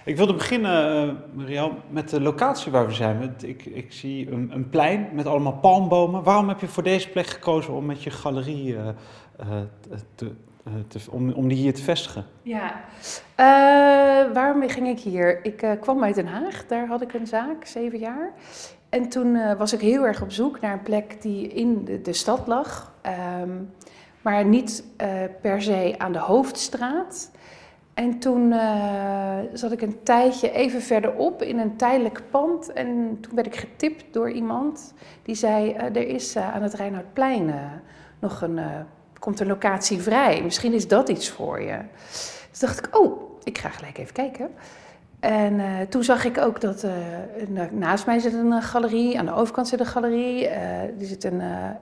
Ik wilde beginnen, Marielle, met de locatie waar we zijn. Ik zie een plein met allemaal palmbomen. Waarom heb je voor deze plek gekozen om met je galerie om die hier te vestigen? Ja, waarom ging ik hier? Ik kwam uit Den Haag, daar had ik een zaak, 7 jaar. En toen was ik heel erg op zoek naar een plek die in de stad lag. Maar niet per se aan de hoofdstraat. En toen zat ik een tijdje even verderop in een tijdelijk pand. En toen werd ik getipt door iemand die zei, er is aan het Reinoudplein nog komt een locatie vrij. Misschien is dat iets voor je. Dus dacht ik, ik ga gelijk even kijken. En toen zag ik ook dat naast mij zit een galerie, aan de overkant zit een galerie. Er zit een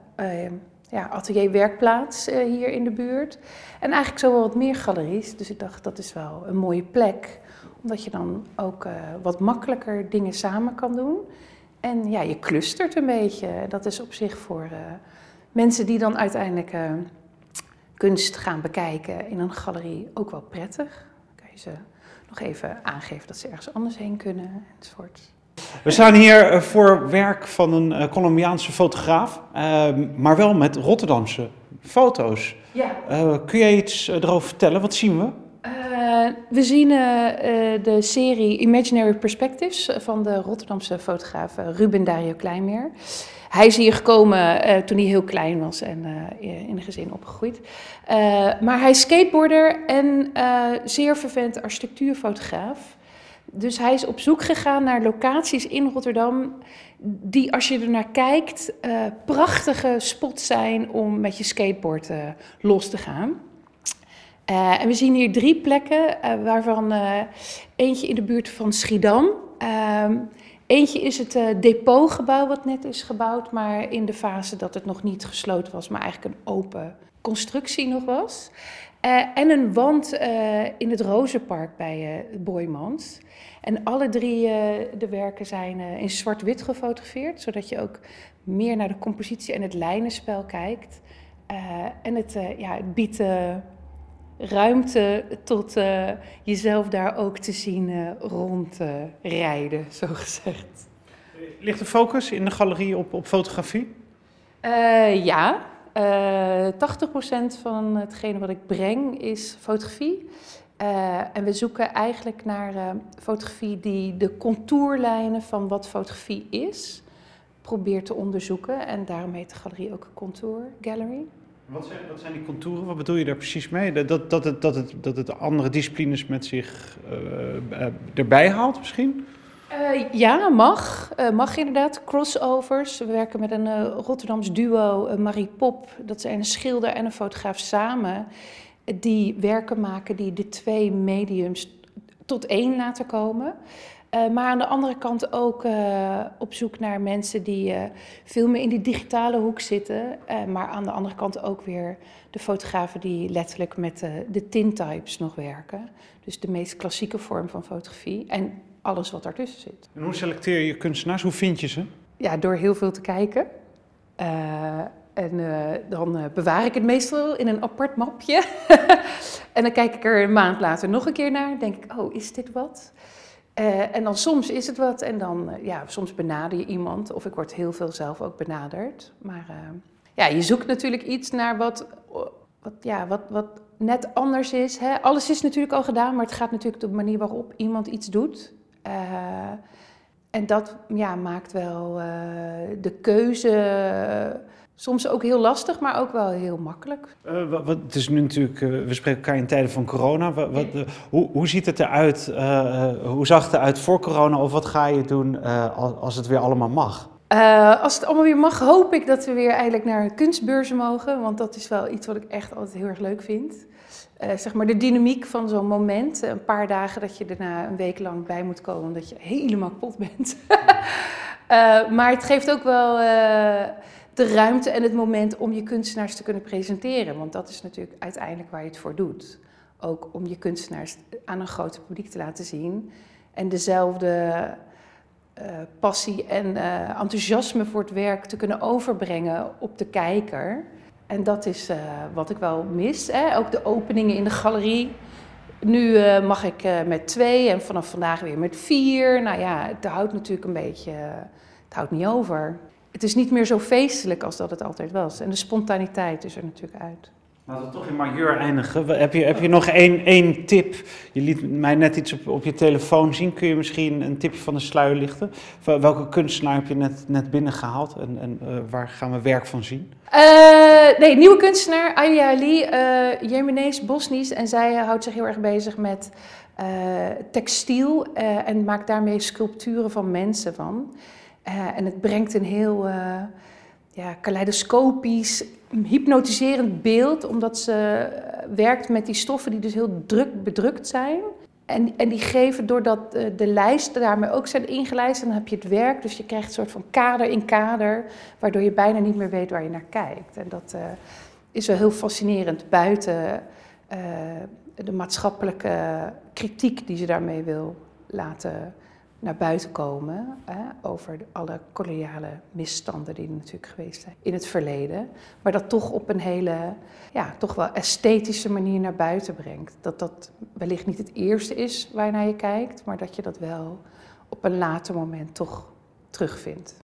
atelier-werkplaats hier in de buurt. En eigenlijk zo wel wat meer galeries. Dus ik dacht, dat is wel een mooie plek. Omdat je dan ook wat makkelijker dingen samen kan doen. En ja, je clustert een beetje. Dat is op zich voor mensen die dan uiteindelijk kunst gaan bekijken in een galerie ook wel prettig. Dan kan je ze nog even aangeven dat ze ergens anders heen kunnen enzovoort. We staan hier voor werk van een Colombiaanse fotograaf, maar wel met Rotterdamse foto's. Ja. Kun jij iets erover vertellen? Wat zien we? We zien de serie Imaginary Perspectives van de Rotterdamse fotograaf Ruben Dario Kleinmeer. Hij is hier gekomen toen hij heel klein was en in een gezin opgegroeid. Maar hij is skateboarder en zeer vervent architectuurfotograaf. Dus hij is op zoek gegaan naar locaties in Rotterdam die, als je er naar kijkt, prachtige spots zijn om met je skateboard los te gaan. En we zien hier 3 plekken, waarvan eentje in de buurt van Schiedam. Eentje is het depotgebouw wat net is gebouwd, maar in de fase dat het nog niet gesloten was, maar eigenlijk een open constructie nog was. En een wand in het Rozenpark bij Boijmans. En alle 3 de werken zijn in zwart-wit gefotografeerd, zodat je ook meer naar de compositie en het lijnenspel kijkt. En het biedt ruimte tot jezelf daar ook te zien rondrijden, zo gezegd. Ligt de focus in de galerie op fotografie? Ja. 80% van hetgene wat ik breng is fotografie. En we zoeken eigenlijk naar fotografie die de contourlijnen van wat fotografie is probeert te onderzoeken. En daarom heet de galerie ook Contour Gallery. Wat zijn die contouren? Wat bedoel je daar precies mee? Dat het andere disciplines met zich erbij haalt misschien? Ja, mag. Mag inderdaad. Crossovers. We werken met een Rotterdams duo, Marie Pop. Dat zijn een schilder en een fotograaf samen. Die werken maken die de 2 mediums tot 1 laten komen. Maar aan de andere kant ook op zoek naar mensen die veel meer in die digitale hoek zitten. Maar aan de andere kant ook weer de fotografen die letterlijk met de tintypes nog werken. Dus de meest klassieke vorm van fotografie en alles wat daartussen zit. En hoe selecteer je kunstenaars? Hoe vind je ze? Ja, door heel veel te kijken. Dan bewaar ik het meestal in een apart mapje. En dan kijk ik er een maand later nog een keer naar. Denk ik, is dit wat? En dan soms is het wat en dan, soms benader je iemand. Of ik word heel veel zelf ook benaderd. Maar je zoekt natuurlijk iets naar wat net anders is. Hè? Alles is natuurlijk al gedaan, maar het gaat natuurlijk op de manier waarop iemand iets doet. En dat maakt wel de keuze soms ook heel lastig, maar ook wel heel makkelijk. Het is nu natuurlijk, we spreken elkaar in tijden van corona. Hoe ziet het eruit? Hoe zag het eruit voor corona? Of wat ga je doen als het weer allemaal mag? Als het allemaal weer mag, hoop ik dat we weer eigenlijk naar kunstbeurzen mogen. Want dat is wel iets wat ik echt altijd heel erg leuk vind. Zeg maar de dynamiek van zo'n moment. Een paar dagen dat je daarna een week lang bij moet komen omdat je helemaal kapot bent. Maar het geeft ook wel de ruimte en het moment om je kunstenaars te kunnen presenteren. Want dat is natuurlijk uiteindelijk waar je het voor doet. Ook om je kunstenaars aan een groter publiek te laten zien. En dezelfde passie en enthousiasme voor het werk te kunnen overbrengen op de kijker. En dat is wat ik wel mis. Hè? Ook de openingen in de galerie. Nu mag ik met 2 en vanaf vandaag weer met 4. Nou ja, het houdt natuurlijk een beetje, het houdt niet over. Het is niet meer zo feestelijk als dat het altijd was. En de spontaniteit is er natuurlijk uit. Laten we toch in majeur eindigen. Heb je nog één tip? Je liet mij net iets op je telefoon zien. Kun je misschien een tipje van de sluier lichten? Welke kunstenaar heb je net binnengehaald en waar gaan we werk van zien? Nieuwe kunstenaar, Aya Ali, Jemenees-Bosnisch. En zij houdt zich heel erg bezig met textiel en maakt daarmee sculpturen van mensen van. En het brengt een heel kaleidoscopisch, hypnotiserend beeld, omdat ze werkt met die stoffen die dus heel druk bedrukt zijn. En die geven, doordat de lijsten daarmee ook zijn ingelijst, dan heb je het werk. Dus je krijgt een soort van kader in kader, waardoor je bijna niet meer weet waar je naar kijkt. En dat is wel heel fascinerend, buiten de maatschappelijke kritiek die ze daarmee wil laten naar buiten komen. Over alle koloniale misstanden die er natuurlijk geweest zijn in het verleden. Maar dat toch op een hele, toch wel esthetische manier naar buiten brengt. Dat wellicht niet het eerste is waar je naar je kijkt, maar dat je dat wel op een later moment toch terugvindt.